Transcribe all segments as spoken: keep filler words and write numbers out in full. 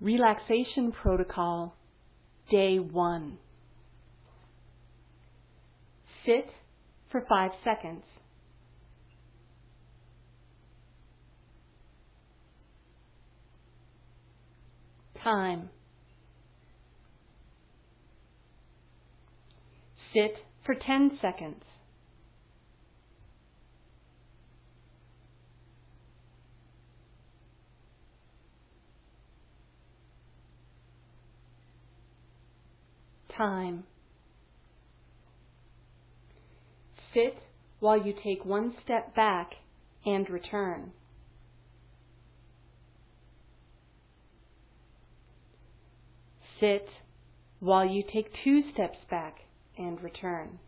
Relaxation Protocol, Day one. Sit for five seconds. Time. Sit for ten seconds. Time. Sit while you take one step back and return. Sit while you take two steps back and return.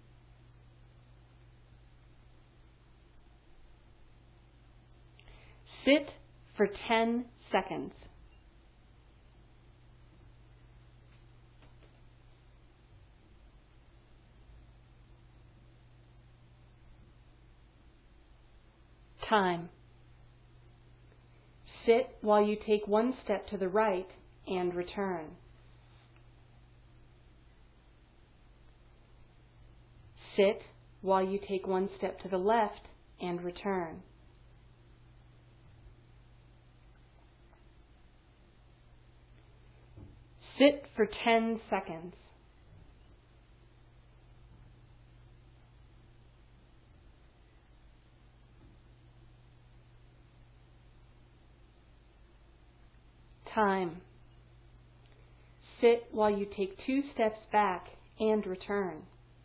Sit for ten seconds. Time. Sit while you take one step to the right and return. Sit while you take one step to the left and return. Sit for ten seconds. Time. Sit while you take two steps back and return.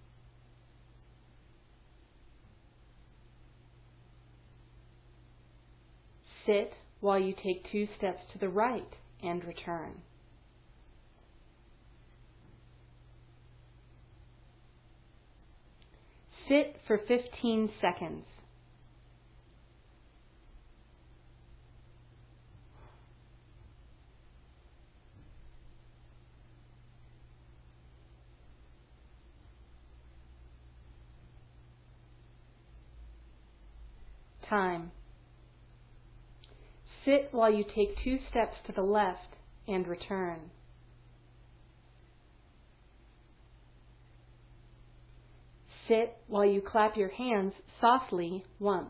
Sit while you take two steps to the right and return. Sit for fifteen seconds. Time. Sit while you take two steps to the left and return. Sit while you clap your hands softly once.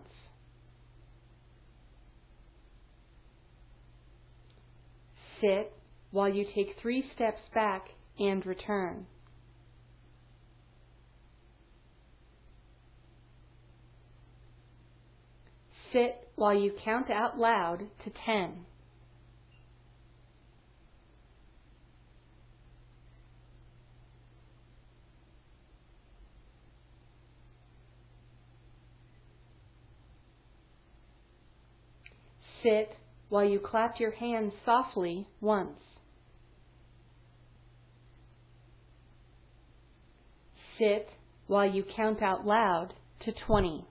Sit while you take three steps back and return. Sit while you count out loud to ten. Sit while you clap your hands softly once. Sit while you count out loud to twenty.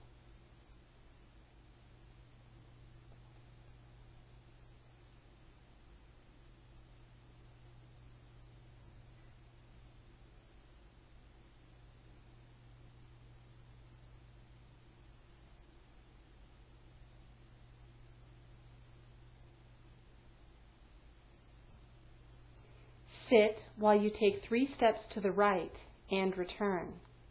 Sit while you take three steps to the right and return.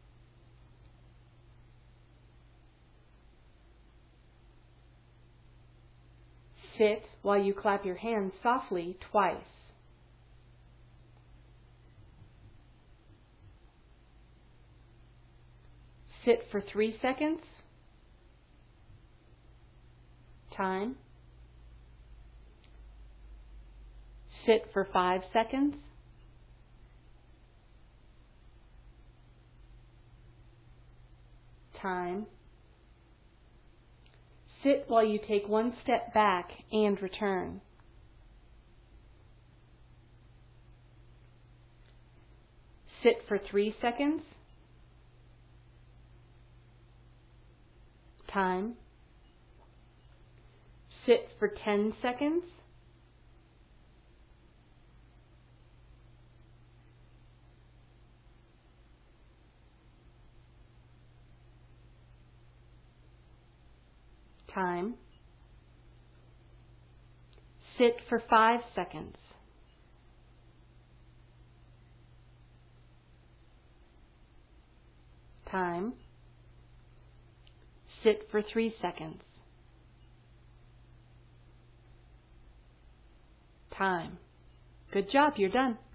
Sit while you clap your hands softly twice. Sit for three seconds. Time. Sit for five seconds. Time. Sit while you take one step back and return. Sit for three seconds. Time. Sit for ten seconds. Time. Sit for five seconds. Time. Sit for three seconds. Time. Good job, you're done.